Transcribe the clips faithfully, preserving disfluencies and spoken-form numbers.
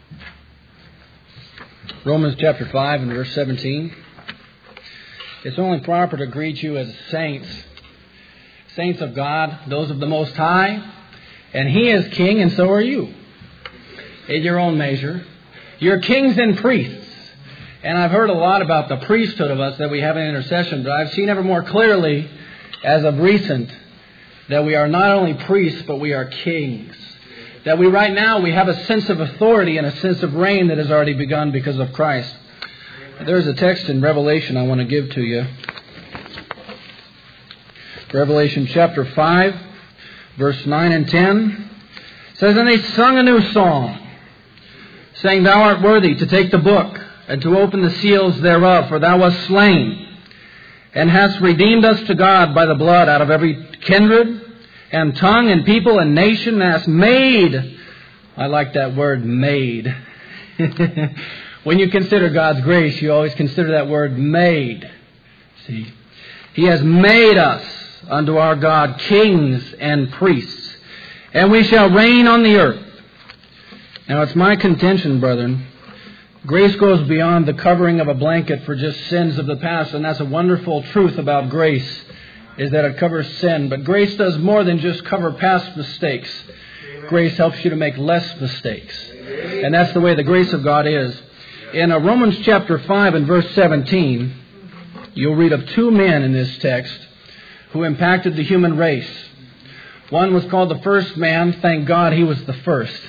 Romans chapter five and verse seventeen. It's only proper to greet you as saints, saints of God, those of the Most High, and He is King, and so are you, in your own measure. You're kings and priests. And I've heard a lot about the priesthood of us that we have in intercession, but I've seen ever more clearly, as of recent, that we are not only priests, but we are kings. That we right now, we have a sense of authority and a sense of reign that has already begun because of Christ. There's a text in Revelation I want to give to you. Revelation chapter five, verse nine and ten. It says, "And they sung a new song, saying, Thou art worthy to take the book, and to open the seals thereof, for Thou wast slain, and hast redeemed us to God by the blood out of every kindred, and tongue, and people, and nation, and hast made," I like that word, made. When you consider God's grace, you always consider that word, made. See, He has made us unto our God kings and priests, and we shall reign on the earth. Now, it's my contention, brethren, grace goes beyond the covering of a blanket for just sins of the past, and that's a wonderful truth about grace, is that it covers sin. But grace does more than just cover past mistakes. Grace helps you to make less mistakes. And that's the way the grace of God is. In uh, Romans chapter five and verse seventeen, you'll read of two men in this text who impacted the human race. One was called the first man. Thank God he was the first.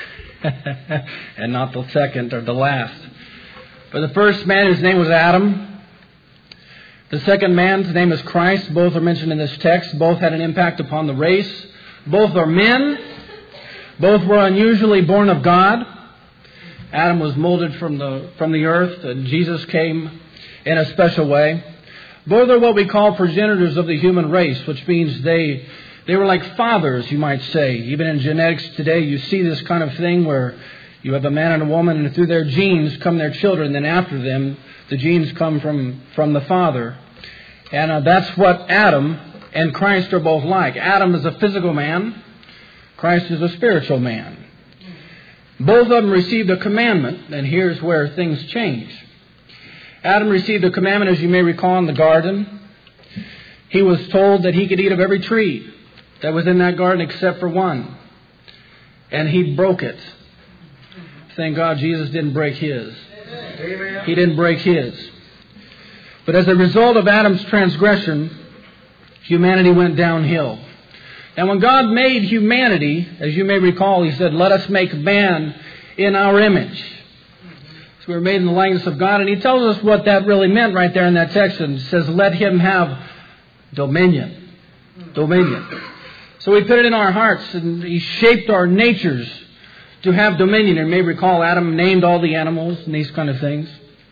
And not the second or the last. But the first man, his name was Adam. The second man's name is Christ. Both are mentioned in this text. Both had an impact upon the race. Both are men. Both were unusually born of God. Adam was molded from the from the earth, and Jesus came in a special way. Both are what we call progenitors of the human race, which means they they were like fathers, you might say. Even in genetics today, you see this kind of thing where you have a man and a woman, and through their genes come their children. Then after them, the genes come from, from the father. And uh, that's what Adam and Christ are both like. Adam is a physical man. Christ is a spiritual man. Both of them received a commandment, and here's where things change. Adam received a commandment, as you may recall, in the garden. He was told that he could eat of every tree that was in that garden except for one. And he broke it. Thank God Jesus didn't break his. Amen. He didn't break his. But as a result of Adam's transgression, humanity went downhill. And when God made humanity, as you may recall, He said, "Let us make man in our image." So we were made in the likeness of God. And He tells us what that really meant right there in that text. And it says, "Let him have dominion." Dominion. So we put it in our hearts, and He shaped our natures to have dominion. And you may recall Adam named all the animals and these kind of things.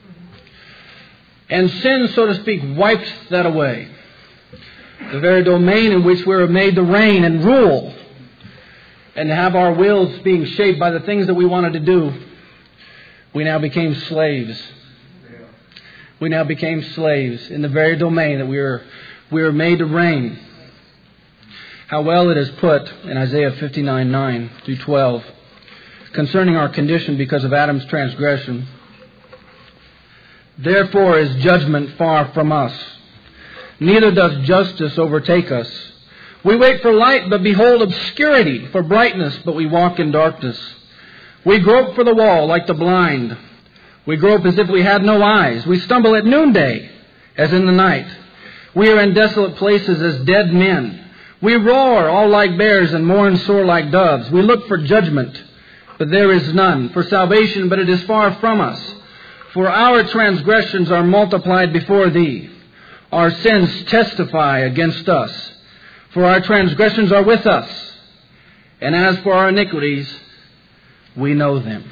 And sin, so to speak, wipes that away. The very domain in which we were made to reign and rule and to have our wills being shaped by the things that we wanted to do, we now became slaves. We now became slaves in the very domain that we were, we were made to reign. How well it is put in Isaiah fifty-nine, nine through twelve concerning our condition because of Adam's transgression. "Therefore is judgment far from us. Neither does justice overtake us. We wait for light, but behold obscurity, for brightness, but we walk in darkness. We grope for the wall like the blind. We grope as if we had no eyes. We stumble at noonday, as in the night. We are in desolate places as dead men. We roar all like bears and mourn sore like doves. We look for judgment, but there is none. For salvation, but it is far from us. For our transgressions are multiplied before Thee. Our sins testify against us. For our transgressions are with us. And as for our iniquities, we know them."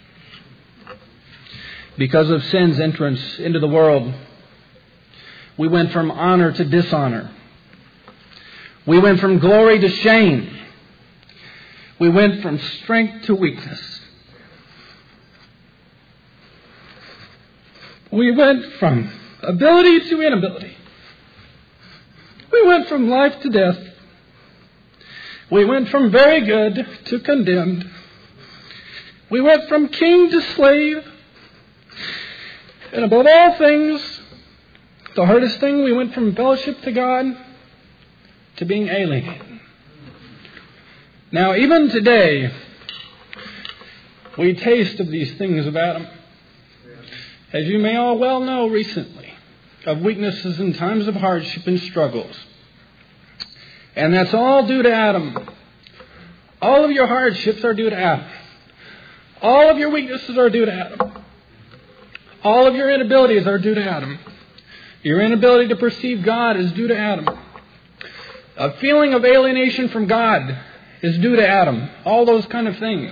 Because of sin's entrance into the world, we went from honor to dishonor. We went from glory to shame. We went from strength to weakness. We went from ability to inability. We went from life to death. We went from very good to condemned. We went from king to slave. And above all things, the hardest thing, we went from fellowship to God to being alienated. Now, even today, we taste of these things of Adam. As you may all well know recently, of weaknesses in times of hardship and struggles. And that's all due to Adam. All of your hardships are due to Adam. All of your weaknesses are due to Adam. All of your inabilities are due to Adam. Your inability to perceive God is due to Adam. A feeling of alienation from God is due to Adam. All those kind of things.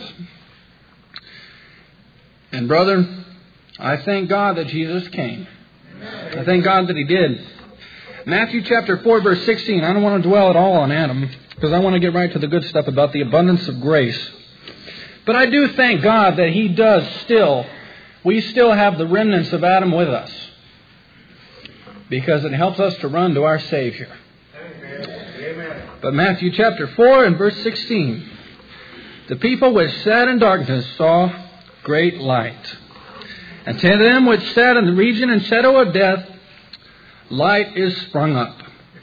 And brother, I thank God that Jesus came. I thank God that He did. Matthew chapter four, verse sixteen. I don't want to dwell at all on Adam, because I want to get right to the good stuff about the abundance of grace. But I do thank God that He does still, we still have the remnants of Adam with us. Because it helps us to run to our Savior. Amen. But Matthew chapter four and verse sixteen. The people which sat in darkness saw great light. And to them which sat in the region and shadow of death, light is sprung up.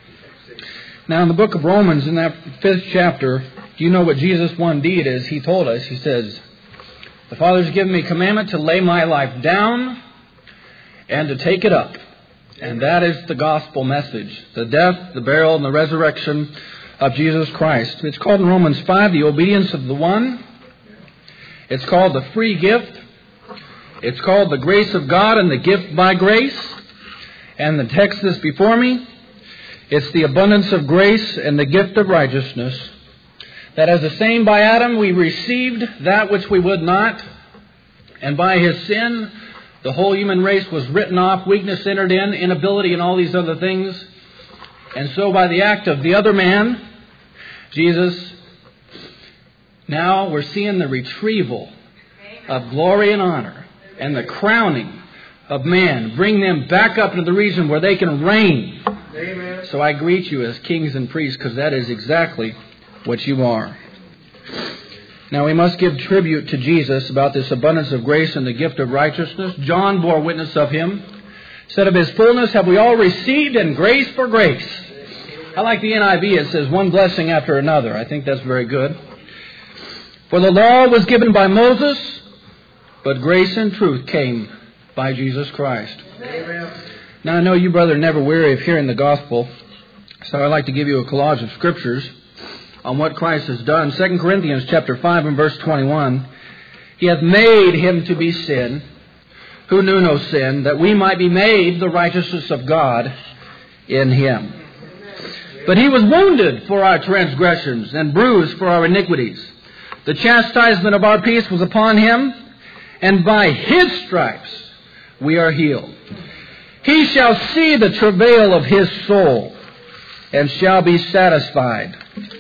Now in the book of Romans, in that fifth chapter, do you know what Jesus' one deed is? He told us, He says, the Father's given me commandment to lay my life down and to take it up. And that is the gospel message. The death, the burial, and the resurrection of Jesus Christ. It's called in Romans five, the obedience of the one. It's called the free gift. It's called the grace of God and the gift by grace. And the text is before me. It's the abundance of grace and the gift of righteousness. That as the same by Adam we received that which we would not. And by his sin, the whole human race was written off, weakness entered in, inability and all these other things. And so by the act of the other man, Jesus, now we're seeing the retrieval of glory and honor and the crowning of man. Bring them back up into the region where they can reign. Amen. So I greet you as kings and priests, because that is exactly what you are. Now we must give tribute to Jesus about this abundance of grace and the gift of righteousness. John bore witness of Him. Said of His fullness have we all received, and grace for grace. I like the N I V. It says one blessing after another. I think that's very good. For the law was given by Moses, but grace and truth came by Jesus Christ. Amen. Now I know you, brother, are never weary of hearing the gospel. So I'd like to give you a collage of scriptures on what Christ has done. Second Corinthians chapter five and verse twenty-one. He hath made Him to be sin, who knew no sin, that we might be made the righteousness of God in Him. But He was wounded for our transgressions and bruised for our iniquities. The chastisement of our peace was upon Him, and by His stripes we are healed. He shall see the travail of His soul, and shall be satisfied.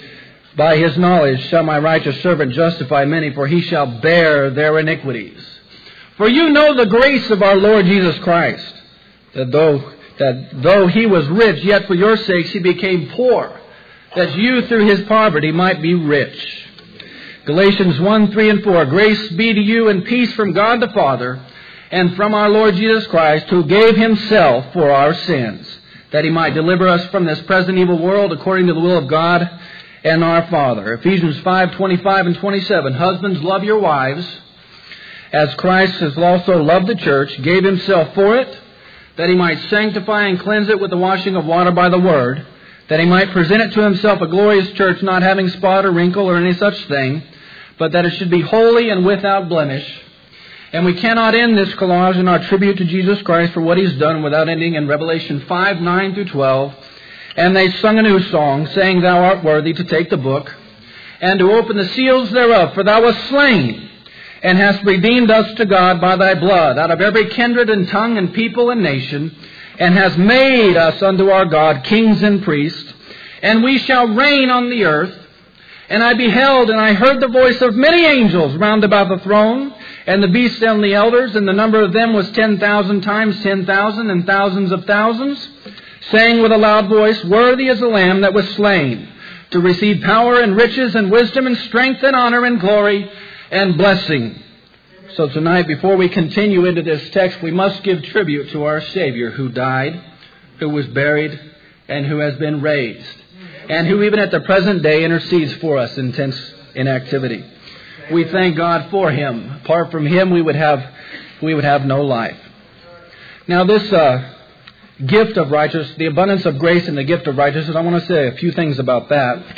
By His knowledge shall my righteous servant justify many, for he shall bear their iniquities. For you know the grace of our Lord Jesus Christ, that though, that though He was rich, yet for your sakes He became poor, that you through His poverty might be rich. Galatians one, three and four. Grace be to you and peace from God the Father, and from our Lord Jesus Christ, who gave Himself for our sins, that He might deliver us from this present evil world according to the will of God and our Father. Ephesians five, twenty-five and twenty-seven. Husbands, love your wives, as Christ has also loved the church, gave Himself for it, that He might sanctify and cleanse it with the washing of water by the word, that He might present it to Himself a glorious church, not having spot or wrinkle or any such thing, but that it should be holy and without blemish. And we cannot end this collage in our tribute to Jesus Christ for what He's done without ending in Revelation five, nine through twelve. And they sung a new song, saying, Thou art worthy to take the book, and to open the seals thereof, for Thou wast slain, and hast redeemed us to God by Thy blood, out of every kindred and tongue and people and nation, and hast made us unto our God kings and priests, and we shall reign on the earth. And I beheld, and I heard the voice of many angels round about the throne, and the beasts and the elders, and the number of them was ten thousand times ten thousand, and thousands of thousands, saying with a loud voice, Worthy is the Lamb that was slain, to receive power and riches and wisdom and strength and honor and glory and blessing So tonight, before we continue into this text, we must give tribute to our Savior who died, who was buried, and who has been raised, and who even at the present day intercedes for us in intense inactivity. We thank God for Him. Apart from Him, we would have we would have no life. Now, this uh, gift of righteousness, the abundance of grace and the gift of righteousness, I want to say a few things about that.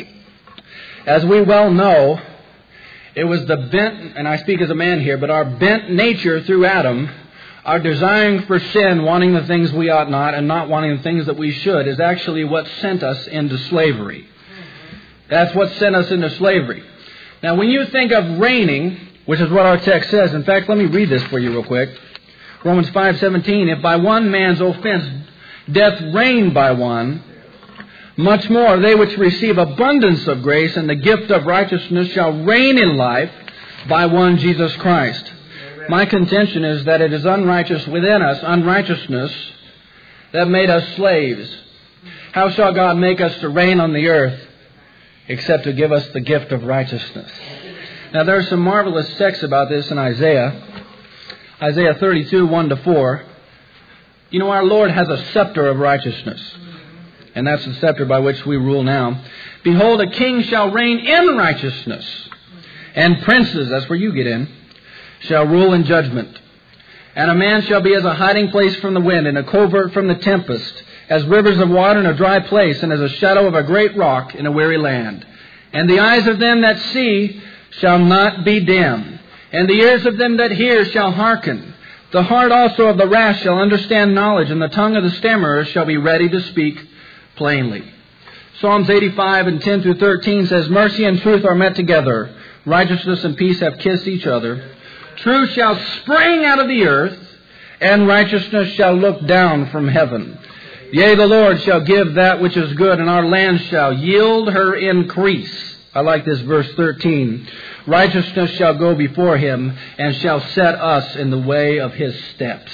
As we well know, it was the bent, and I speak as a man here, but our bent nature through Adam, our desiring for sin, wanting the things we ought not, and not wanting the things that we should, is actually what sent us into slavery. That's what sent us into slavery. Now, when you think of reigning, which is what our text says, in fact, let me read this for you real quick. Romans five seventeen, if by one man's offense death reigned by one, much more they which receive abundance of grace and the gift of righteousness shall reign in life by one Jesus Christ. Amen. My contention is that it is unrighteous within us, unrighteousness, that made us slaves. How shall God make us to reign on the earth except to give us the gift of righteousness? Now there are some marvelous texts about this in Isaiah. Isaiah thirty-two, one to four. You know, our Lord has a scepter of righteousness. And that's the scepter by which we rule now. Behold, a king shall reign in righteousness. And princes, that's where you get in, shall rule in judgment. And a man shall be as a hiding place from the wind, and a covert from the tempest, as rivers of water in a dry place, and as a shadow of a great rock in a weary land. And the eyes of them that see shall not be dim, and the ears of them that hear shall hearken. The heart also of the rash shall understand knowledge, and the tongue of the stammerer shall be ready to speak plainly. Psalms eighty-five and ten through thirteen says, mercy and truth are met together. Righteousness and peace have kissed each other. Truth shall spring out of the earth, and righteousness shall look down from heaven. Yea, the Lord shall give that which is good, and our land shall yield her increase. I like this verse thirteen. Righteousness shall go before him, and shall set us in the way of his steps.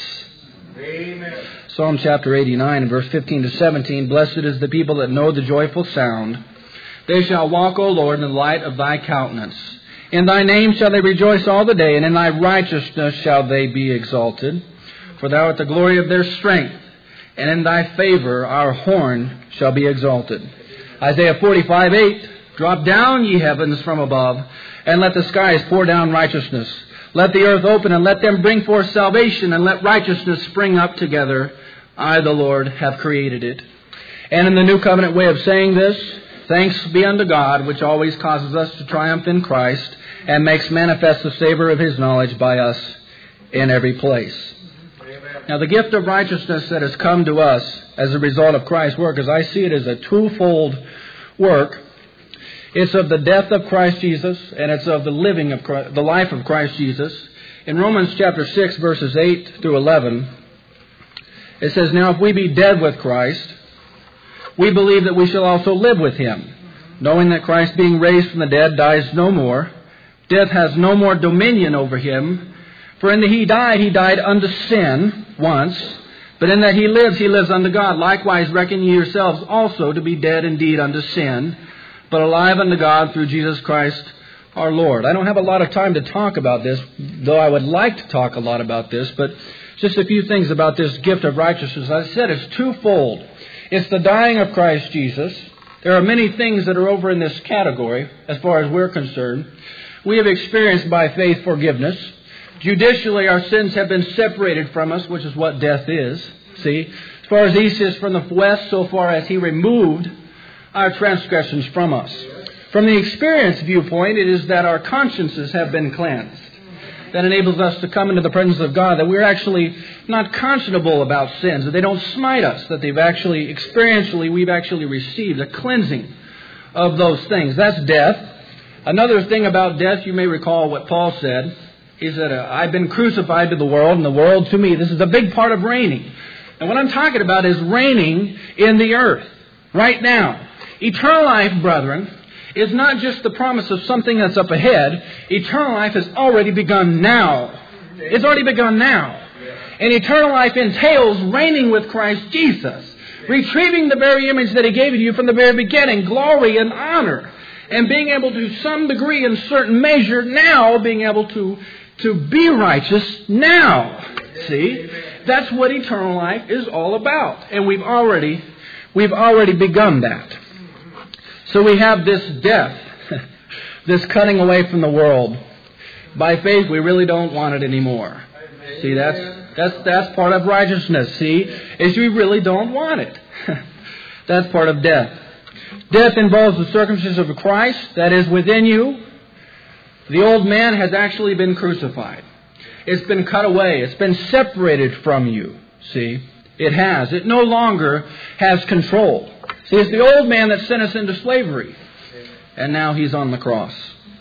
Amen. Psalm chapter eighty-nine, verse fifteen to seventeen. Blessed is the people that know the joyful sound. They shall walk, O Lord, in the light of thy countenance. In thy name shall they rejoice all the day, and in thy righteousness shall they be exalted. For thou art the glory of their strength, and in thy favor our horn shall be exalted. Isaiah forty-five, eight. Drop down, ye heavens, from above, and let the skies pour down righteousness. Let the earth open, and let them bring forth salvation, and let righteousness spring up together. I, the Lord, have created it. And in the New Covenant way of saying this, thanks be unto God, which always causes us to triumph in Christ, and makes manifest the savor of his knowledge by us in every place. Amen. Now, the gift of righteousness that has come to us as a result of Christ's work, as I see it, is a twofold work. It's of the death of Christ Jesus, and it's of the living of Christ, the life of Christ Jesus. In Romans chapter six, verses eight through eleven, it says, now if we be dead with Christ, we believe that we shall also live with him, knowing that Christ, being raised from the dead, dies no more. Death has no more dominion over him. For in that he died, he died unto sin once, but in that he lives, he lives unto God. Likewise reckon ye yourselves also to be dead indeed unto sin, but alive unto God through Jesus Christ our Lord. I don't have a lot of time to talk about this, though I would like to talk a lot about this, but just a few things about this gift of righteousness. As I said, it's twofold. It's the dying of Christ Jesus. There are many things that are over in this category, as far as we're concerned. We have experienced by faith forgiveness. Judicially, our sins have been separated from us, which is what death is. See, as far as east is from the west, so far as he removed our transgressions from us. From the experience viewpoint, it is that our consciences have been cleansed. That enables us to come into the presence of God, that we're actually not conscionable about sins, that they don't smite us, that they've actually, experientially, we've actually received a cleansing of those things. That's death. Another thing about death, you may recall what Paul said. He said, I've been crucified to the world, and the world to me. This is a big part of reigning. And what I'm talking about is reigning in the earth, right now. Eternal life, brethren, is not just the promise of something that's up ahead. Eternal life has already begun now. It's already begun now. And eternal life entails reigning with Christ Jesus, retrieving the very image that he gave you from the very beginning, glory and honor, and being able to some degree, in certain measure, now being able to, to be righteous now. See? That's what eternal life is all about. And we've already, we've already begun that. So we have this death, this cutting away from the world. By faith, we really don't want it anymore. See, that's, that's, that's part of righteousness, see, is we really don't want it. That's part of death. Death involves the circumcision of Christ that is within you. The old man has actually been crucified. It's been cut away. It's been separated from you. See? It has. It no longer has control. See, it's the old man that sent us into slavery. And now he's on the cross.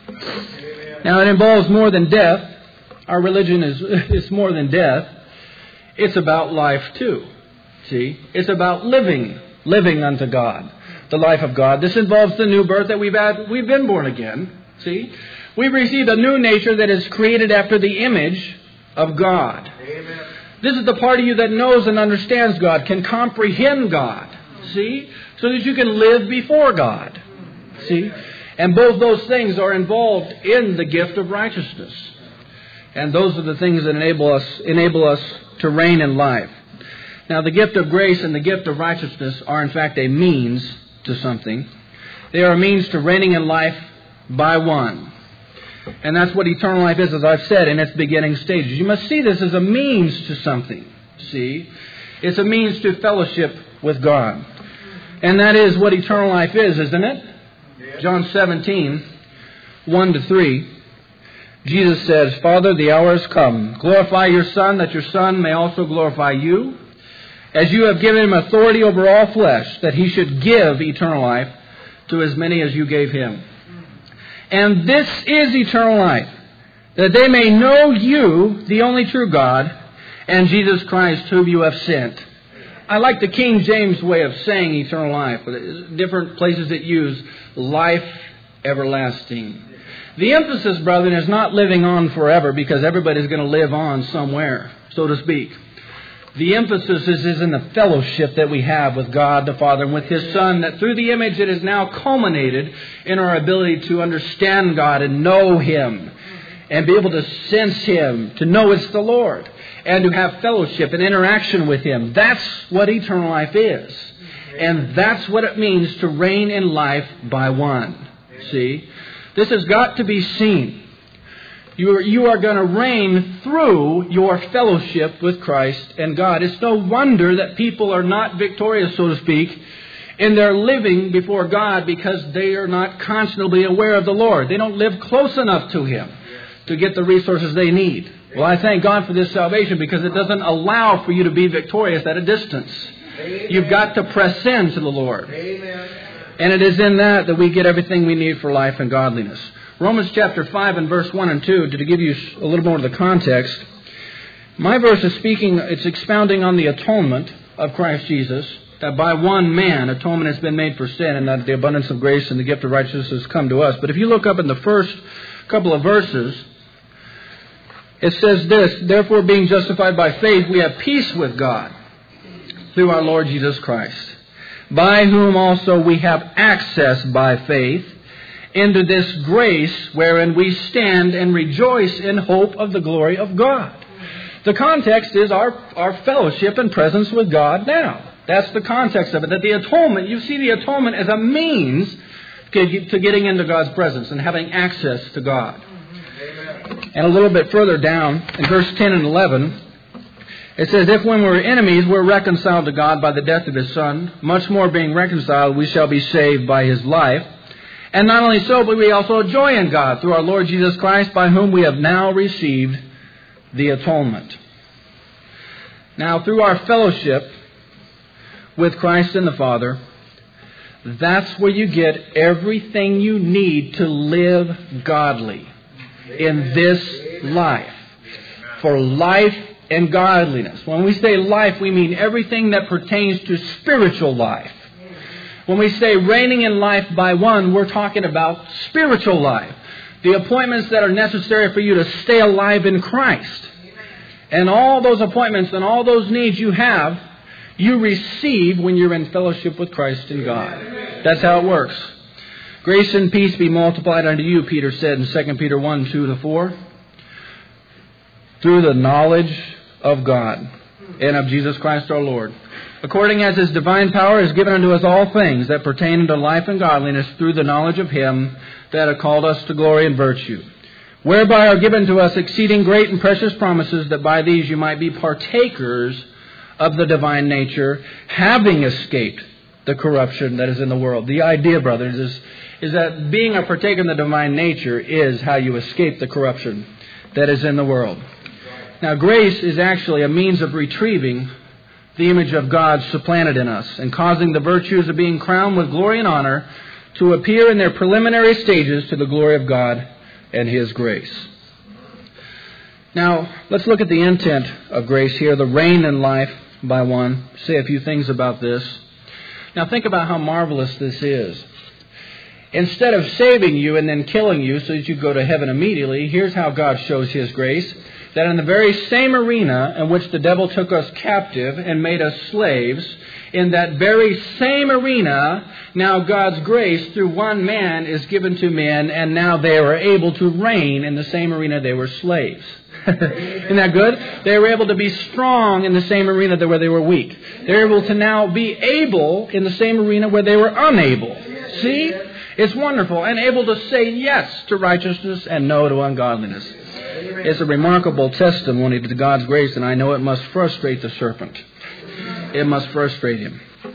Now it involves more than death. Our religion is it's more than death. It's about life too. See? It's about living. Living unto God. The life of God. This involves the new birth that we've had. We've been born again. See? We've received a new nature that is created after the image of God. Amen. This is the part of you that knows and understands God, can comprehend God. See? So that you can live before God. See? And both those things are involved in the gift of righteousness. And those are the things that enable us, enable us to reign in life. Now, the gift of grace and the gift of righteousness are in fact a means to something. They are a means to reigning in life by one. And that's what eternal life is, as I've said, in its beginning stages. You must see this as a means to something. See? It's a means to fellowship with God. And that is what eternal life is, isn't it? John seventeen, one to three. Jesus says, Father, the hour has come. Glorify your Son, that your Son may also glorify you. As you have given him authority over all flesh, that he should give eternal life to as many as you gave him. And this is eternal life, that they may know you, the only true God, and Jesus Christ, whom you have sent. I like the King James way of saying eternal life. Different places that use life everlasting. The emphasis, brethren, is not living on forever, because everybody's going to live on somewhere, so to speak. The emphasis is, is in the fellowship that we have with God the Father and with His Son, that through the image it is now culminated in our ability to understand God and know Him and be able to sense Him, to know it's the Lord, and to have fellowship and interaction with Him. That's what eternal life is. And that's what it means to reign in life by one. See? This has got to be seen. You are, you are going to reign through your fellowship with Christ and God. It's no wonder that people are not victorious, so to speak, in their living before God, because they are not constantly aware of the Lord. They don't live close enough to Him to get the resources they need. Well, I thank God for this salvation, because it doesn't allow for you to be victorious at a distance. You've got to press in to the Lord. And it is in that that we get everything we need for life and godliness. Romans chapter five and verse one and two, to give you a little more of the context. My verse is speaking, it's expounding on the atonement of Christ Jesus, that by one man atonement has been made for sin, and that the abundance of grace and the gift of righteousness has come to us. But if you look up in the first couple of verses, it says this, Therefore, being justified by faith, we have peace with God through our Lord Jesus Christ, by whom also we have access by faith into this grace wherein we stand and rejoice in hope of the glory of God. The context is our, our fellowship and presence with God now. That's the context of it. That the atonement, you see the atonement as a means to getting into God's presence and having access to God. And a little bit further down, in verse ten and eleven, it says, If when we were enemies, we're reconciled to God by the death of His Son, much more being reconciled, we shall be saved by His life. And not only so, but we also joy in God through our Lord Jesus Christ, by whom we have now received the atonement. Now, through our fellowship with Christ and the Father, that's where you get everything you need to live godly in this life. For life and godliness. When we say life, we mean everything that pertains to spiritual life. When we say reigning in life by one, we're talking about spiritual life. The appointments that are necessary for you to stay alive in Christ. And all those appointments and all those needs you have, you receive when you're in fellowship with Christ and God. That's how it works. Grace and peace be multiplied unto you, Peter said in Second Peter one, two to four. through the knowledge of God and of Jesus Christ our Lord, according as His divine power is given unto us all things that pertain unto life and godliness through the knowledge of Him that hath called us to glory and virtue, whereby are given to us exceeding great and precious promises, that by these you might be partakers of the divine nature, having escaped the corruption that is in the world. The idea, brothers, is, is that being a partaker of the divine nature is how you escape the corruption that is in the world. Now, grace is actually a means of retrieving the image of God supplanted in us and causing the virtues of being crowned with glory and honor to appear in their preliminary stages to the glory of God and His grace. Now, let's look at the intent of grace here, the reign in life by one. Say a few things about this. Now, think about how marvelous this is. Instead of saving you and then killing you so that you go to heaven immediately, here's how God shows His grace. That in the very same arena in which the devil took us captive and made us slaves, in that very same arena, now God's grace through one man is given to men, and now they are able to reign in the same arena they were slaves. Isn't that good? They were able to be strong in the same arena where they were weak. They're able to now be able in the same arena where they were unable. See? It's wonderful. And able to say yes to righteousness and no to ungodliness. It's a remarkable testimony to God's grace, and I know it must frustrate the serpent. It must frustrate him.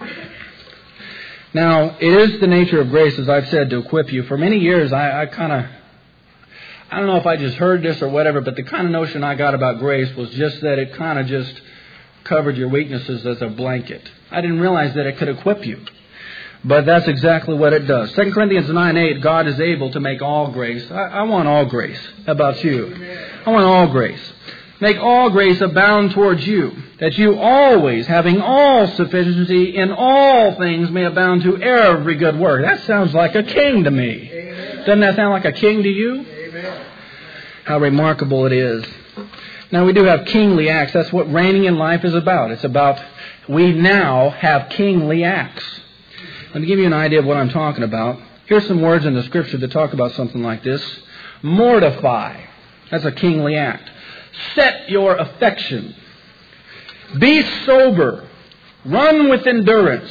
Now, it is the nature of grace, as I've said, to equip you. For many years, I, I kind of, I don't know if I just heard this or whatever, but the kind of notion I got about grace was just that it kind of just covered your weaknesses as a blanket. I didn't realize that it could equip you. But that's exactly what it does. Second Corinthians nine eight, God is able to make all grace. I, I want all grace. How about you? I want all grace. Make all grace abound towards you, that you always, having all sufficiency in all things, may abound to every good work. That sounds like a king to me. Doesn't that sound like a king to you? How remarkable it is. Now, we do have kingly acts. That's what reigning in life is about. It's about we now have kingly acts. Let me give you an idea of what I'm talking about. Here's some words in the Scripture that talk about something like this. Mortify. That's a kingly act. Set your affection. Be sober. Run with endurance.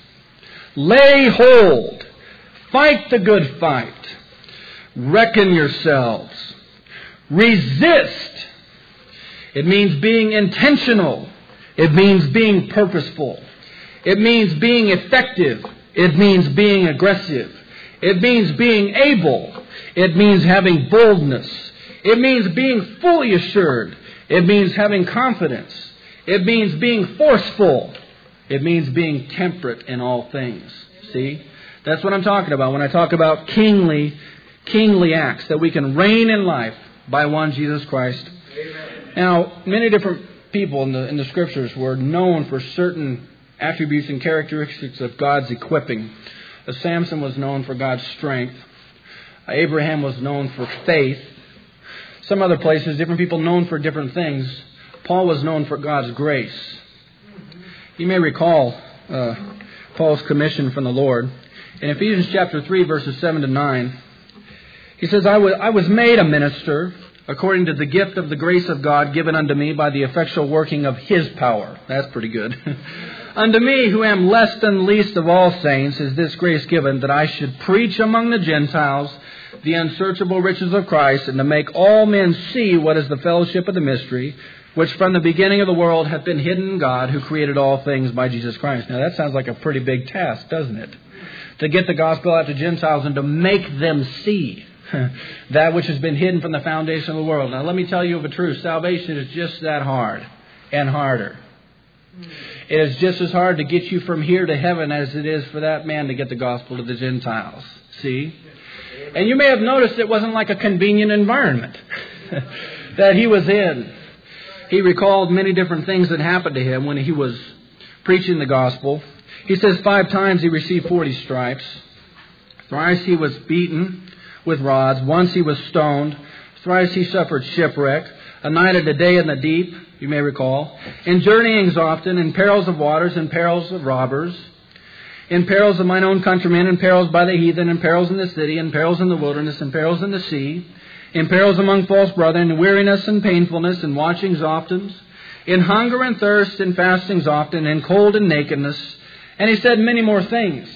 Lay hold. Fight the good fight. Reckon yourselves. Resist. It means being intentional. It means being purposeful. It means being effective. It means being aggressive. It means being able. It means having boldness. It means being fully assured. It means having confidence. It means being forceful. It means being temperate in all things. See? That's what I'm talking about when I talk about kingly, kingly acts, that we can reign in life by one Jesus Christ. Amen. Now, many different people in the in the Scriptures were known for certain attributes and characteristics of God's equipping. Uh, Samson was known for God's strength. Uh, Abraham was known for faith. Some other places, different people known for different things. Paul was known for God's grace. You may recall uh, Paul's commission from the Lord. In Ephesians chapter three, verses seven to nine, he says, I was, I was made a minister according to the gift of the grace of God given unto me by the effectual working of His power. That's pretty good. Unto me, who am less than least of all saints, is this grace given, that I should preach among the Gentiles the unsearchable riches of Christ, and to make all men see what is the fellowship of the mystery, which from the beginning of the world hath been hidden in God, who created all things by Jesus Christ. Now that sounds like a pretty big task, doesn't it? To get the gospel out to Gentiles and to make them see that which has been hidden from the foundation of the world. Now let me tell you of a truth. Salvation is just that hard and harder. It is just as hard to get you from here to heaven as it is for that man to get the gospel to the Gentiles. See? And you may have noticed it wasn't like a convenient environment that he was in. He recalled many different things that happened to him when he was preaching the gospel. He says five times he received forty stripes. Thrice he was beaten with rods. Once he was stoned. Thrice he suffered shipwreck. A night and a day in the deep, you may recall. In journeyings often, in perils of waters, in perils of robbers, in perils of mine own countrymen, in perils by the heathen, in perils in the city, in perils in the wilderness, in perils in the sea, in perils among false brethren, in weariness and painfulness, in watchings often, in hunger and thirst, in fastings often, in cold and nakedness. And he said many more things.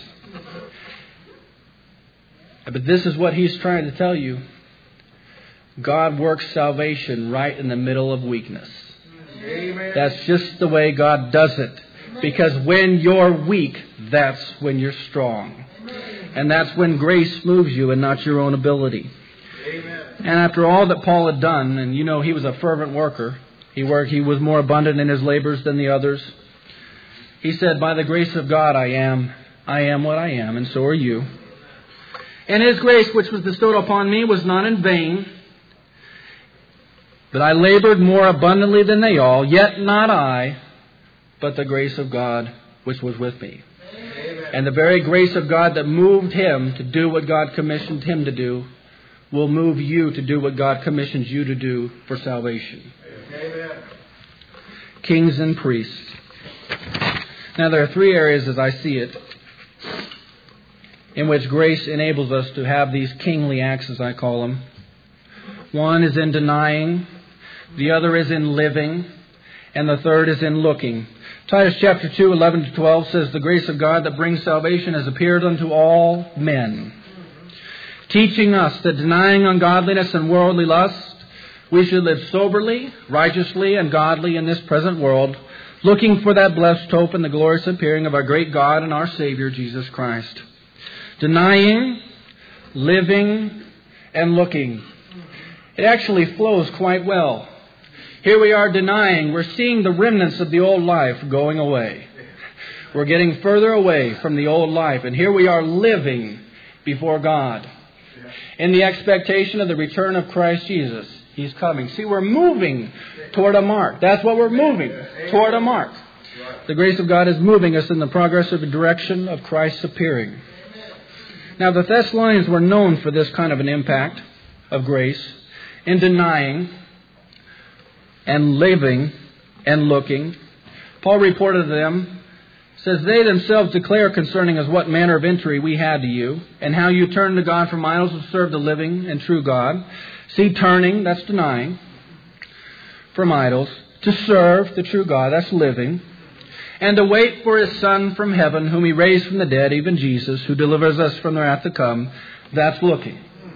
But this is what he's trying to tell you. God works salvation right in the middle of weakness. Amen. That's just the way God does it. Because when you're weak, that's when you're strong. And that's when grace moves you and not your own ability. Amen. And after all that Paul had done, and you know he was a fervent worker. He worked, he was more abundant in his labors than the others. He said, by the grace of God I am, I am what I am, and so are you. And His grace which was bestowed upon me was not in vain. But I labored more abundantly than they all, yet not I, but the grace of God which was with me. Amen. And the very grace of God that moved him to do what God commissioned him to do will move you to do what God commissions you to do for salvation. Amen. Kings and priests. Now there are three areas as I see it in which grace enables us to have these kingly acts, as I call them. One is in denying, the other is in living, and the third is in looking. Titus chapter two, eleven to twelve says, the grace of God that brings salvation has appeared unto all men, teaching us that denying ungodliness and worldly lust, we should live soberly, righteously, and godly in this present world, looking for that blessed hope and the glorious appearing of our great God and our Savior, Jesus Christ. Denying, living, and looking. It actually flows quite well. Here we are denying. We're seeing the remnants of the old life going away. We're getting further away from the old life. And here we are living before God in the expectation of the return of Christ Jesus. He's coming. See, we're moving toward a mark. That's what we're moving, toward a mark. The grace of God is moving us in the progressive direction of Christ's appearing. Now, the Thessalonians were known for this kind of an impact of grace in denying and living and looking. Paul reported to them, says, they themselves declare concerning us what manner of entry we had to you, and how you turned to God from idols to serve the living and true God. See, turning, that's denying, from idols, to serve the true God, that's living, and to wait for His Son from heaven, whom He raised from the dead, even Jesus, who delivers us from the wrath to come, that's looking.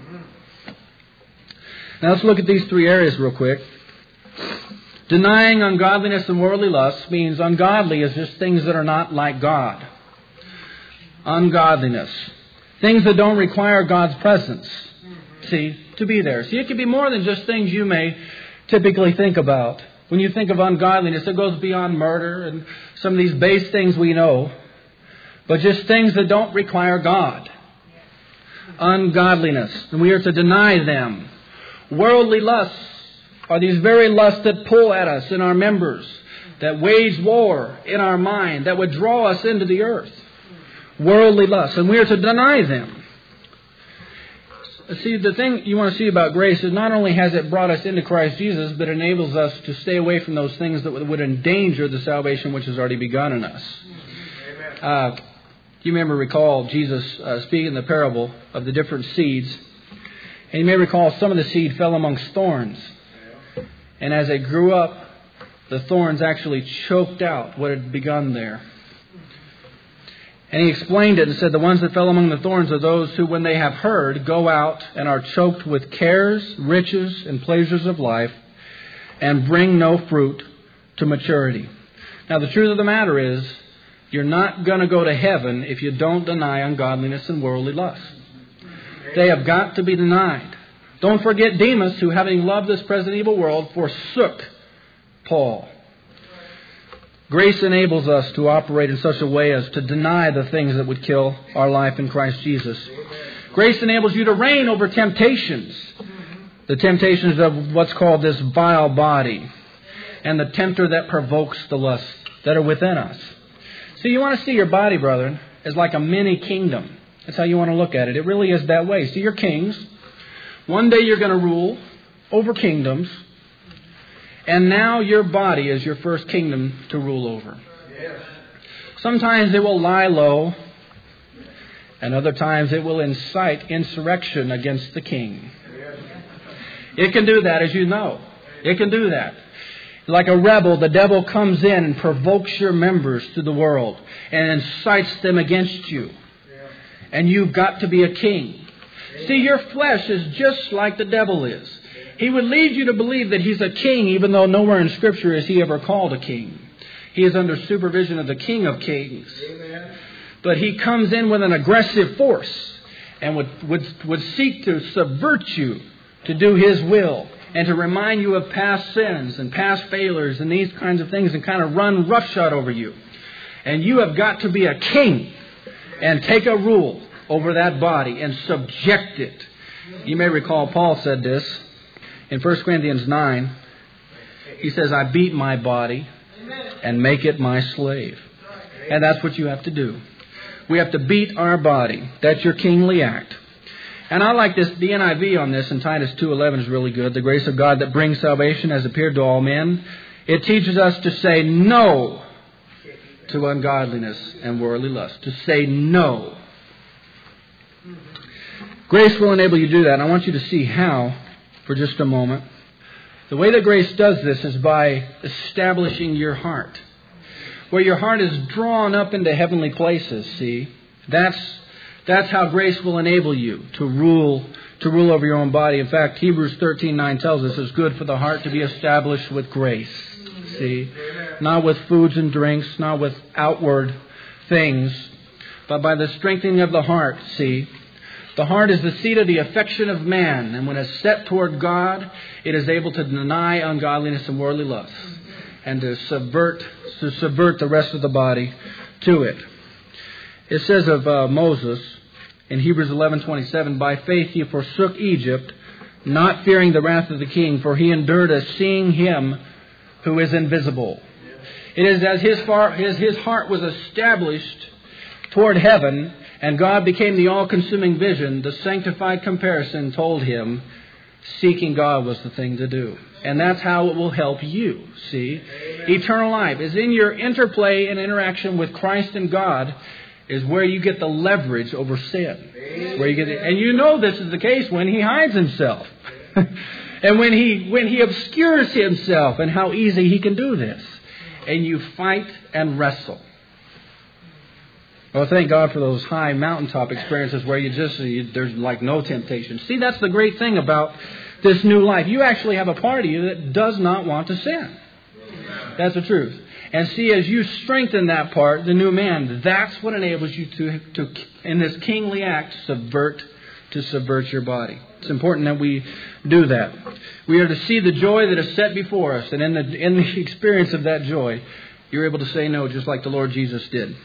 Now let's look at these three areas real quick. Denying ungodliness and worldly lust means ungodly is just things that are not like God. Ungodliness. Things that don't require God's presence. See, to be there. See, it can be more than just things you may typically think about. When you think of ungodliness, it goes beyond murder and some of these base things we know. But just things that don't require God. Ungodliness. And we are to deny them. Worldly lusts are these very lusts that pull at us in our members, that wage war in our mind, that would draw us into the earth. Worldly lusts. And we are to deny them. See, the thing you want to see about grace is not only has it brought us into Christ Jesus, but enables us to stay away from those things that would endanger the salvation which has already begun in us. Uh, you remember, recall Jesus uh, speaking the parable of the different seeds. And you may recall some of the seed fell amongst thorns. And as they grew up, the thorns actually choked out what had begun there. And He explained it and said, the ones that fell among the thorns are those who, when they have heard, go out and are choked with cares, riches, and pleasures of life, and bring no fruit to maturity. Now, the truth of the matter is, you're not going to go to heaven if you don't deny ungodliness and worldly lust. They have got to be denied. Don't forget Demas, who, having loved this present evil world, forsook Paul. Grace enables us to operate in such a way as to deny the things that would kill our life in Christ Jesus. Grace enables you to reign over temptations. The temptations of what's called this vile body. And the tempter that provokes the lusts that are within us. So you want to see your body, brethren, as like a mini kingdom. That's how you want to look at it. It really is that way. See, you're kings. One day you're going to rule over kingdoms. And now your body is your first kingdom to rule over. Sometimes it will lie low. And other times it will incite insurrection against the king. It can do that, as you know. It can do that. Like a rebel, the devil comes in and provokes your members to the world and incites them against you. And you've got to be a king. See, your flesh is just like the devil is. He would lead you to believe that he's a king, even though nowhere in Scripture is he ever called a king. He is under supervision of the King of Kings. Amen. But he comes in with an aggressive force and would, would, would seek to subvert you to do his will and to remind you of past sins and past failures and these kinds of things and kind of run roughshod over you. And you have got to be a king and take a rule over that body and subject it. You may recall Paul said this in First Corinthians nine. He says, I beat my body and make it my slave. And that's what you have to do. We have to beat our body. That's your kingly act. And I like this, the N I V on this in Titus two eleven is really good. The grace of God that brings salvation has appeared to all men. It teaches us to say no to ungodliness and worldly lust. To say no. Grace will enable you to do that. And I want you to see how for just a moment. The way that grace does this is by establishing your heart. Where your heart is drawn up into heavenly places, see? That's that's how grace will enable you to rule to rule over your own body. In fact, Hebrews thirteen nine tells us it's good for the heart to be established with grace. See? Not with foods and drinks, not with outward things, but by the strengthening of the heart, see? The heart is the seat of the affection of man, and when it's set toward God, it is able to deny ungodliness and worldly lust, and to subvert to subvert the rest of the body to it. It says of uh, Moses in Hebrews eleven twenty-seven, by faith he forsook Egypt, not fearing the wrath of the king, for he endured as seeing him who is invisible. It is as his, far, his, his heart was established toward heaven, and God became the all-consuming vision, the sanctified comparison told him seeking God was the thing to do. And that's how it will help you, see? Amen. Eternal life is in your interplay and interaction with Christ and God is where you get the leverage over sin. Amen. Where you get the, and you know this is the case when he hides himself. And when he when he obscures himself and how easy he can do this. And you fight and wrestle. Well, thank God for those high mountaintop experiences where you just, you, there's like no temptation. See, that's the great thing about this new life. You actually have a part of you that does not want to sin. That's the truth. And see, as you strengthen that part, the new man, that's what enables you to, to in this kingly act, subvert, to subvert your body. It's important that we do that. We are to see the joy that is set before us. And in the, in the experience of that joy, you're able to say no, just like the Lord Jesus did.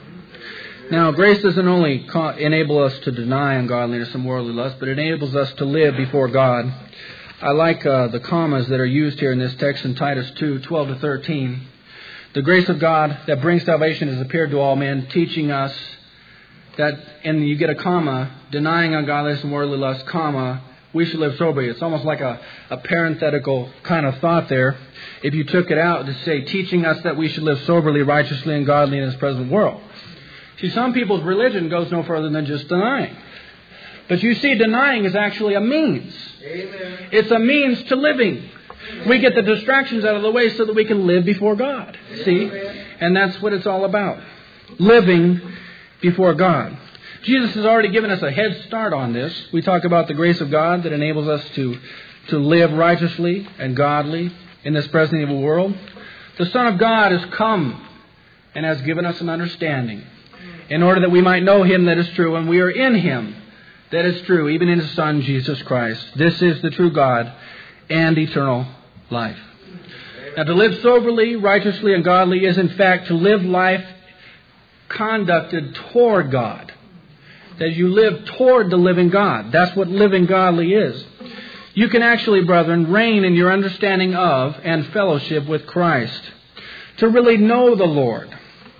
Now, grace doesn't only enable us to deny ungodliness and worldly lust, but it enables us to live before God. I like uh, the commas that are used here in this text in Titus two, twelve to thirteen. The grace of God that brings salvation has appeared to all men, teaching us that, and you get a comma, denying ungodliness and worldly lust, comma, we should live soberly. It's almost like a, a parenthetical kind of thought there. If you took it out to say, teaching us that we should live soberly, righteously, and godly in this present world. See, some people's religion goes no further than just denying. But you see, denying is actually a means. Amen. It's a means to living. We get the distractions out of the way so that we can live before God. See? Amen. And that's what it's all about. Living before God. Jesus has already given us a head start on this. We talk about the grace of God that enables us to, to live righteously and godly in this present evil world. The Son of God has come and has given us an understanding, in order that we might know Him that is true, and we are in Him that is true, even in His Son, Jesus Christ. This is the true God and eternal life. Now, to live soberly, righteously, and godly is, in fact, to live life conducted toward God. That you live toward the living God. That's what living godly is. You can actually, brethren, reign in your understanding of and fellowship with Christ. To really know the Lord.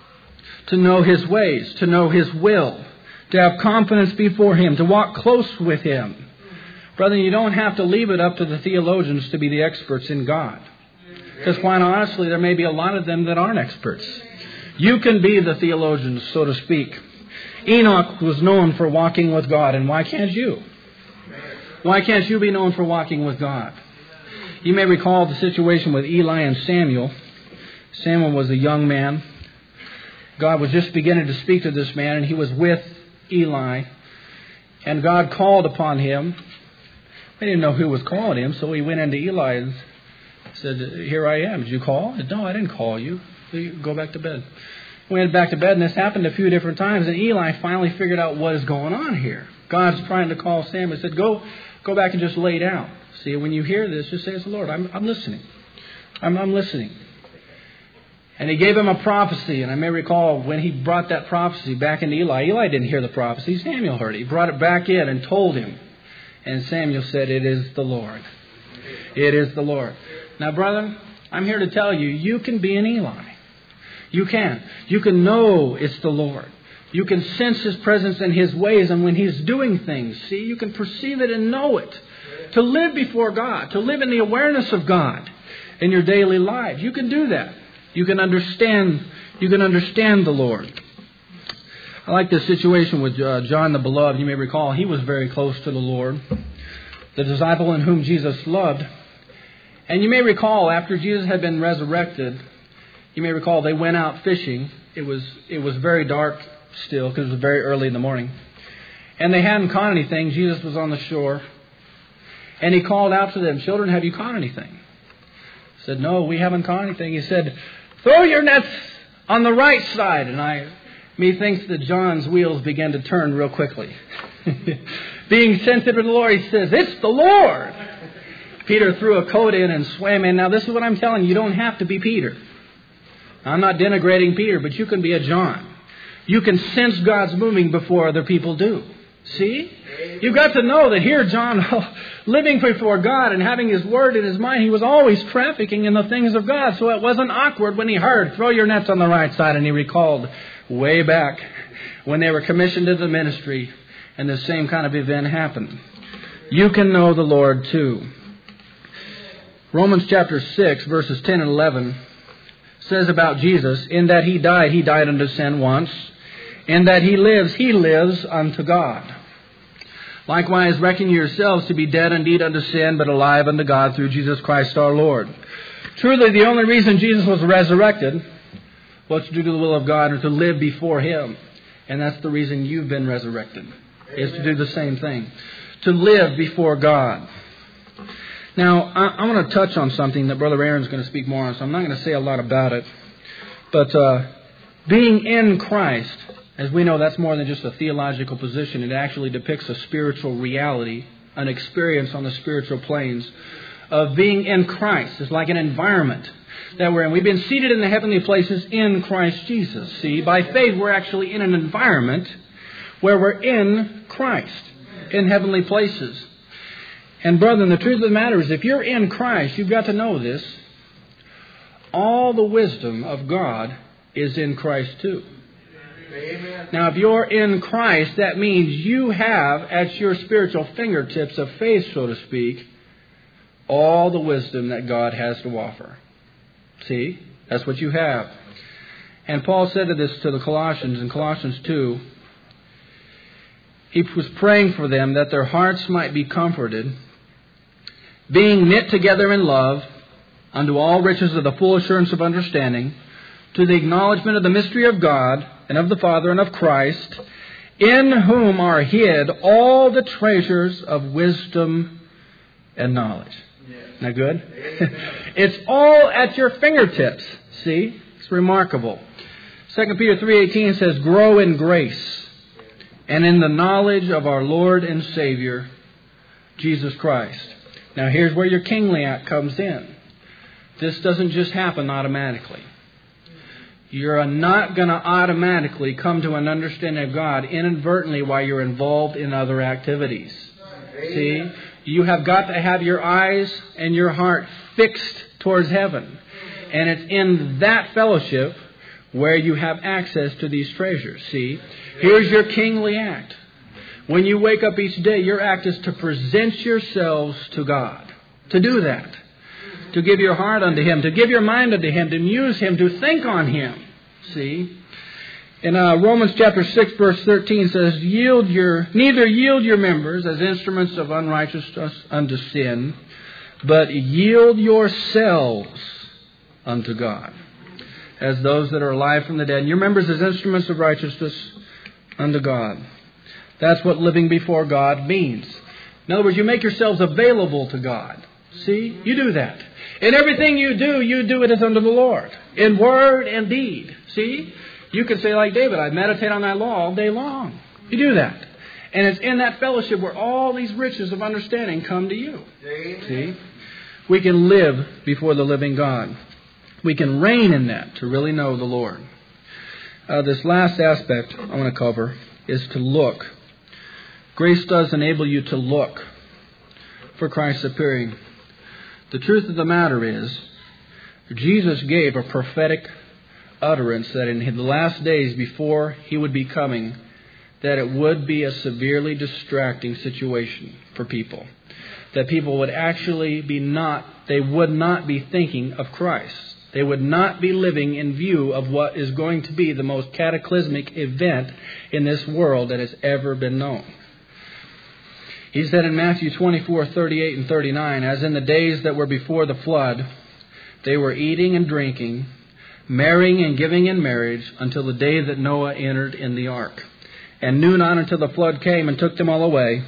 To know His ways, to know His will, to have confidence before Him, to walk close with Him. Brother, you don't have to leave it up to the theologians to be the experts in God. Because quite honestly, there may be a lot of them that aren't experts. You can be the theologians, so to speak. Enoch was known for walking with God, and why can't you? Why can't you be known for walking with God? You may recall the situation with Eli and Samuel. Samuel was a young man. God was just beginning to speak to this man, and he was with Eli. And God called upon him. He didn't know who was calling him, so he went into Eli and said, "Here I am. Did you call?" He said, "No, I didn't call you. Go back to bed." He went back to bed, and this happened a few different times. And Eli finally figured out what is going on here. God's trying to call Samuel. He said, go, go back and just lay down. See, when you hear this, just say, "It's the Lord. I'm, I'm listening. I'm, I'm listening." And he gave him a prophecy. And I may recall when he brought that prophecy back into Eli. Eli didn't hear the prophecy. Samuel heard it. He brought it back in and told him. And Samuel said, "It is the Lord. It is the Lord." Now, brother, I'm here to tell you, you can be an Eli. You can. You can know it's the Lord. You can sense His presence and His ways, and when He's doing things, see, you can perceive it and know it. To live before God, to live in the awareness of God in your daily life, you can do that. You can understand. You can understand the Lord. I like this situation with uh, John the Beloved. You may recall he was very close to the Lord, the disciple in whom Jesus loved. And you may recall after Jesus had been resurrected, you may recall they went out fishing. It was it was very dark still because it was very early in the morning. And they hadn't caught anything. Jesus was on the shore. And He called out to them, "Children, have you caught anything?" They said, "No, we haven't caught anything." He said, "Throw your nets on the right side." And I... Methinks that John's wheels began to turn real quickly. Being sensitive to the Lord, he says, "It's the Lord." Peter threw a coat in and swam in. Now, this is what I'm telling you. You don't have to be Peter. I'm not denigrating Peter, but you can be a John. You can sense God's moving before other people do. See? You've got to know that here John, living before God and having His Word in his mind, he was always trafficking in the things of God. So it wasn't awkward when he heard, "Throw your nets on the right side." And he recalled way back when they were commissioned into the ministry and the same kind of event happened. You can know the Lord too. Romans chapter six, verses ten and eleven says about Jesus, "In that He died, He died unto sin once. In that He lives, He lives unto God. Likewise, reckon yourselves to be dead indeed unto sin, but alive unto God through Jesus Christ our Lord." Truly, the only reason Jesus was resurrected was to do the will of God or to live before Him. And that's the reason you've been resurrected, is to do the same thing. To live before God. Now, I, I want to touch on something that Brother Aaron's going to speak more on, so I'm not going to say a lot about it. But uh, being in Christ, as we know, that's more than just a theological position. It actually depicts a spiritual reality, an experience on the spiritual planes of being in Christ. It's like an environment that we're in. We've been seated in the heavenly places in Christ Jesus. See, by faith, we're actually in an environment where we're in Christ, in heavenly places. And brethren, the truth of the matter is, if you're in Christ, you've got to know this. All the wisdom of God is in Christ too. Amen. Now, if you're in Christ, that means you have at your spiritual fingertips of faith, so to speak, all the wisdom that God has to offer. See? That's what you have. And Paul said to this to the Colossians in Colossians two. He was praying for them that their hearts might be comforted, being knit together in love, unto all riches of the full assurance of understanding, to the acknowledgement of the mystery of God, and of the Father, and of Christ, in whom are hid all the treasures of wisdom and knowledge. Yes. Now good? It's all at your fingertips. See? It's remarkable. Second Peter three eighteen says, "Grow in grace and in the knowledge of our Lord and Savior, Jesus Christ." Now here's where your kingly act comes in. This doesn't just happen automatically. You're not going to automatically come to an understanding of God inadvertently while you're involved in other activities. See? You have got to have your eyes and your heart fixed towards heaven. And it's in that fellowship where you have access to these treasures. See? Here's your kingly act. When you wake up each day, your act is to present yourselves to God. To do that. To give your heart unto Him. To give your mind unto Him. To muse Him. To think on Him. See? In uh, Romans chapter six, verse thirteen says, "Yield your neither yield your members as instruments of unrighteousness unto sin, but yield yourselves unto God, as those that are alive from the dead, and your members as instruments of righteousness unto God." That's what living before God means. In other words, you make yourselves available to God. See? You do that. In everything you do, you do it as unto the Lord, in word and deed. See? You could say like David, "I meditate on thy law all day long." You do that. And it's in that fellowship where all these riches of understanding come to you. Amen. See? We can live before the living God. We can reign in that to really know the Lord. Uh, this last aspect I want to cover is to look. Grace does enable you to look for Christ's appearing. The truth of the matter is, Jesus gave a prophetic utterance that in the last days before He would be coming, that it would be a severely distracting situation for people. That people would actually be not, they would not be thinking of Christ. They would not be living in view of what is going to be the most cataclysmic event in this world that has ever been known. He said in Matthew twenty-four, thirty-eight and thirty-nine, "As in the days that were before the flood, they were eating and drinking, marrying and giving in marriage, until the day that Noah entered in the ark, and knew not until the flood came and took them all away.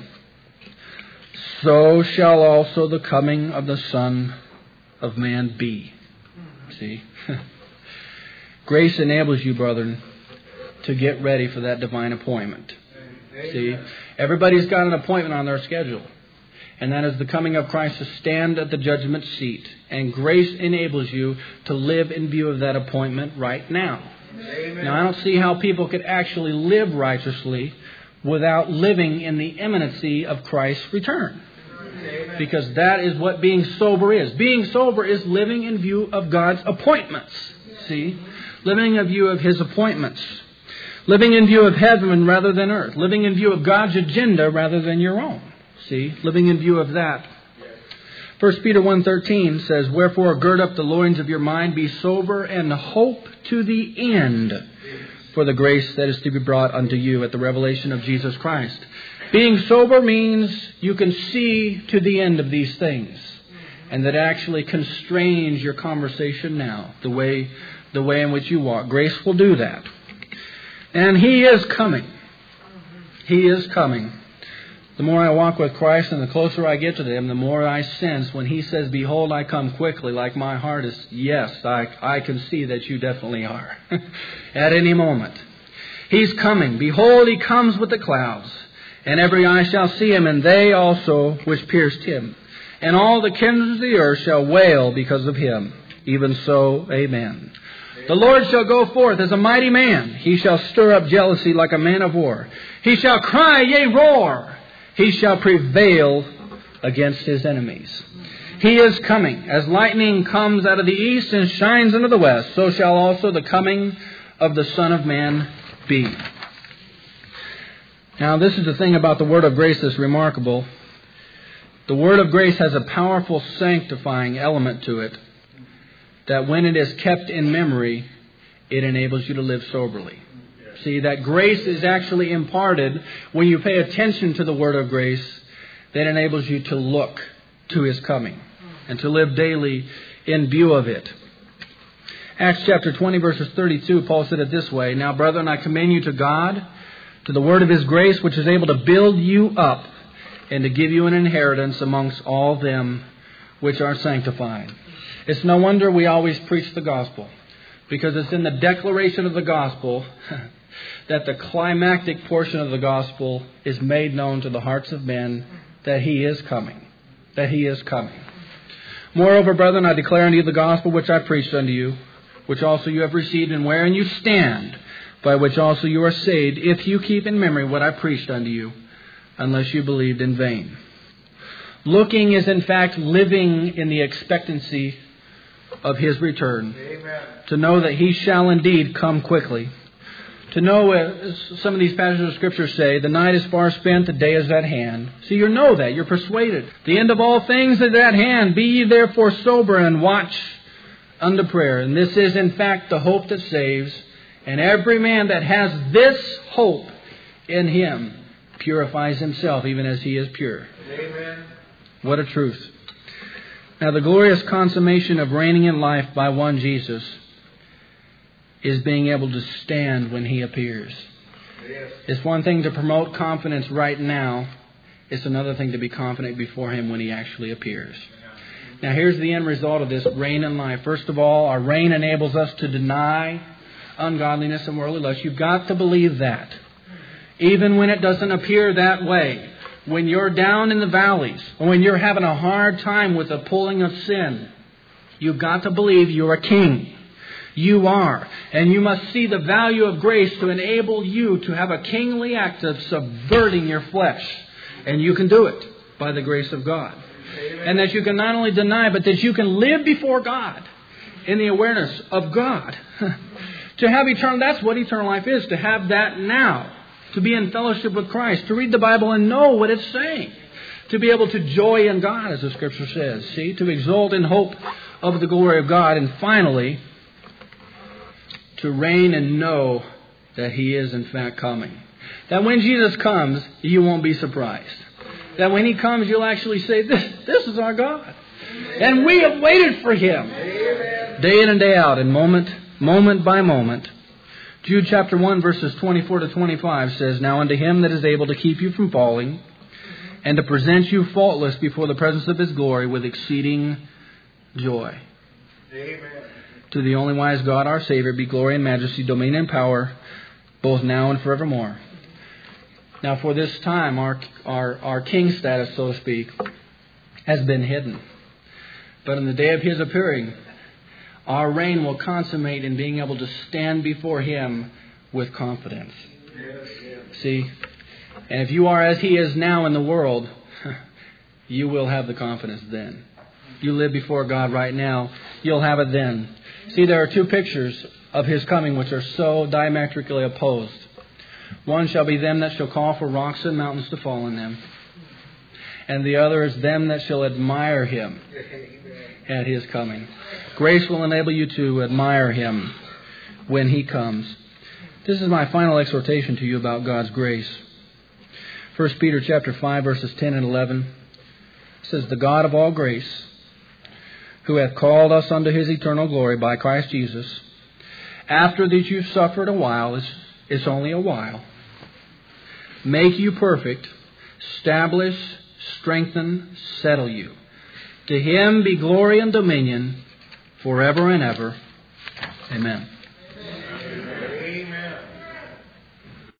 So shall also the coming of the Son of Man be." See? Grace enables you, brethren, to get ready for that divine appointment. See? Everybody's got an appointment on their schedule. And that is the coming of Christ to stand at the judgment seat. And grace enables you to live in view of that appointment right now. Amen. Now, I don't see how people could actually live righteously without living in the imminency of Christ's return. Amen. Because that is what being sober is. Being sober is living in view of God's appointments. See? Living in view of His appointments. Living in view of heaven rather than earth. Living in view of God's agenda rather than your own. See? Living in view of that. First Peter one thirteen says, "Wherefore gird up the loins of your mind, be sober, and hope to the end for the grace that is to be brought unto you at the revelation of Jesus Christ." Being sober means you can see to the end of these things. And that actually constrains your conversation now, the way, the way in which you walk. Grace will do that. And He is coming. He is coming. The more I walk with Christ and the closer I get to Him, the more I sense when He says, "Behold, I come quickly," like my heart is, yes, I, I can see that you definitely are. At any moment. He's coming. "Behold, He comes with the clouds, and every eye shall see Him, and they also which pierced Him. And all the kindreds of the earth shall wail because of Him. Even so, amen. The Lord shall go forth as a mighty man. He shall stir up jealousy like a man of war. He shall cry, yea, roar. He shall prevail against His enemies." He is coming. As lightning comes out of the east and shines into the west, so shall also the coming of the Son of Man be. Now, this is the thing about the Word of Grace that's remarkable. The Word of Grace has a powerful sanctifying element to it, that when it is kept in memory, it enables you to live soberly. See, that grace is actually imparted when you pay attention to the Word of grace that enables you to look to His coming and to live daily in view of it. Acts chapter twenty, verses thirty-two, Paul said it this way, "Now, brethren, I commend you to God, to the word of His grace, which is able to build you up and to give you an inheritance amongst all them which are sanctified." It's no wonder we always preach the gospel, because it's in the declaration of the gospel that the climactic portion of the gospel is made known to the hearts of men, that He is coming. That He is coming. "Moreover, brethren, I declare unto you the gospel which I preached unto you, which also you have received, and wherein you stand, by which also you are saved, if you keep in memory what I preached unto you, unless you believed in vain." Looking is in fact living in the expectancy of His return. Amen. To know that He shall indeed come quickly. To know, as some of these passages of Scripture say, the night is far spent, the day is at hand. So you know that, you're persuaded. The end of all things is at hand. Be ye therefore sober and watch unto prayer. And this is in fact the hope that saves, And every man that has this hope in him purifies himself even as he is pure. Amen. What a truth. Now the glorious consummation of reigning in life by one Jesus is being able to stand when he appears. Yes. It's one thing to promote confidence right now. It's another thing to be confident before him when he actually appears. Now here's the end result of this reign in life. First of all, our reign enables us to deny ungodliness and worldly lust. You've got to believe that. Even when it doesn't appear that way. When you're down in the valleys, or when you're having a hard time with the pulling of sin, you've got to believe you're a king. You are. And you must see the value of grace to enable you to have a kingly act of subverting your flesh. And you can do it by the grace of God. Amen. And that you can not only deny, but that you can live before God in the awareness of God. To have eternal, that's what eternal life is, to have that now. To be in fellowship with Christ, to read the Bible and know what it's saying. To be able to joy in God, as the Scripture says. See, to exult in hope of the glory of God. And finally, to reign and know that He is in fact coming. That when Jesus comes, you won't be surprised. That when He comes, you'll actually say, this, this is our God. And we have waited for Him. Day in and day out, and moment, moment by moment. Jude chapter one verses twenty-four to twenty-five says, Now unto Him that is able to keep you from falling, and to present you faultless before the presence of His glory with exceeding joy. Amen. To the only wise God our Savior be glory and majesty, dominion and power, both now and forevermore. Now for this time, our, our, our king status, so to speak, has been hidden. But in the day of His appearing, our reign will consummate in being able to stand before Him with confidence. Yes, yes. See? And if you are as He is now in the world, you will have the confidence then. You live before God right now, you'll have it then. See, there are two pictures of His coming which are so diametrically opposed. One shall be them that shall call for rocks and mountains to fall on them. And the other is them that shall admire Him at His coming. Grace will enable you to admire Him when He comes. This is my final exhortation to you about God's grace. First Peter chapter five verses ten and eleven says, The God of all grace, who hath called us unto His eternal glory by Christ Jesus, after that you've suffered a while, it's, it's only a while, make you perfect, establish, strengthen, settle you. To Him be glory and dominion forever and ever. Amen.